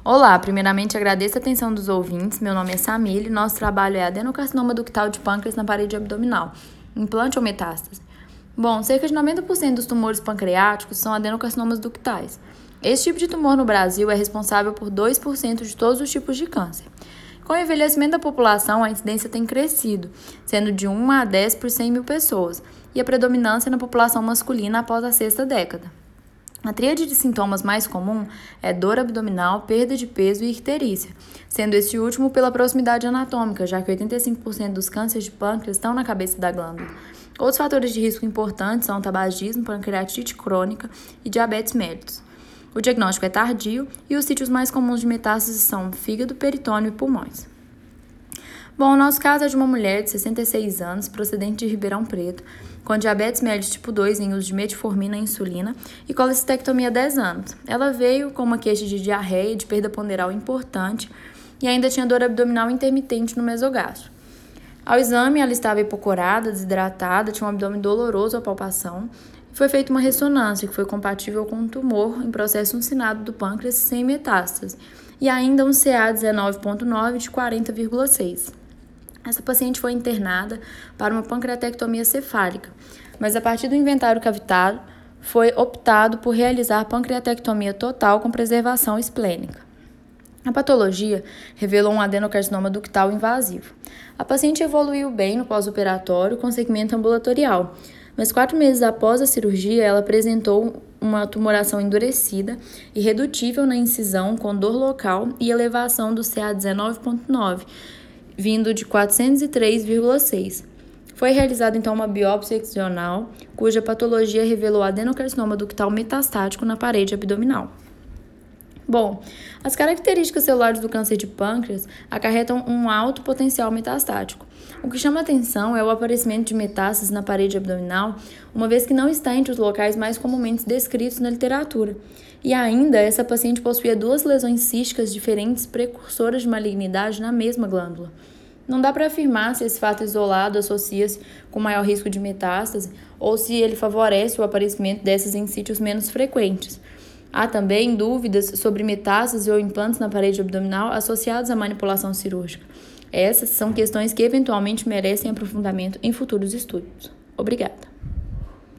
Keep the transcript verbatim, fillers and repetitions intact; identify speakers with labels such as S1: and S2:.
S1: Olá, primeiramente agradeço a atenção dos ouvintes. Meu nome é Samile e nosso trabalho é adenocarcinoma ductal de pâncreas na parede abdominal, implante ou metástase. Bom, cerca de noventa por cento dos tumores pancreáticos são adenocarcinomas ductais. Esse tipo de tumor no Brasil é responsável por dois por cento de todos os tipos de câncer. Com o envelhecimento da população, a incidência tem crescido, sendo de um a dez por cem mil pessoas, e a predominância na população masculina após a sexta década. A tríade de sintomas mais comum é dor abdominal, perda de peso e icterícia, sendo este último pela proximidade anatômica, já que oitenta e cinco por cento dos cânceres de pâncreas estão na cabeça da glândula. Outros fatores de risco importantes são tabagismo, pancreatite crônica e diabetes mellitus. O diagnóstico é tardio e os sítios mais comuns de metástase são fígado, peritônio e pulmões. Bom, o nosso caso é de uma mulher de sessenta e seis anos, procedente de Ribeirão Preto, com diabetes mellitus tipo dois em uso de metformina e insulina e colecistectomia há dez anos. Ela veio com uma queixa de diarreia e de perda ponderal importante e ainda tinha dor abdominal intermitente no mesogastro. Ao exame, ela estava hipocorada, desidratada, tinha um abdômen doloroso à palpação e foi feita uma ressonância que foi compatível com um tumor em processo uncinado do pâncreas sem metástase e ainda um C A dezenove ponto nove de quarenta vírgula seis. Essa paciente foi internada para uma pancreatectomia cefálica, mas a partir do inventário cavitário foi optado por realizar pancreatectomia total com preservação esplênica. A patologia revelou um adenocarcinoma ductal invasivo. A paciente evoluiu bem no pós-operatório com segmento ambulatorial, mas quatro meses após a cirurgia ela apresentou uma tumoração endurecida e redutível na incisão com dor local e elevação do C A dezenove ponto nove, vindo de quatrocentos e três vírgula seis. Foi realizada então uma biópsia excional, cuja patologia revelou adenocarcinoma ductal metastático na parede abdominal. Bom, as características celulares do câncer de pâncreas acarretam um alto potencial metastático. O que chama atenção é o aparecimento de metástases na parede abdominal, uma vez que não está entre os locais mais comumente descritos na literatura. E ainda, essa paciente possuía duas lesões císticas diferentes precursoras de malignidade na mesma glândula. Não dá para afirmar se esse fato isolado associa-se com maior risco de metástase ou se ele favorece o aparecimento dessas em sítios menos frequentes. Há também dúvidas sobre metástase ou implantes na parede abdominal associados à manipulação cirúrgica. Essas são questões que eventualmente merecem aprofundamento em futuros estudos. Obrigada.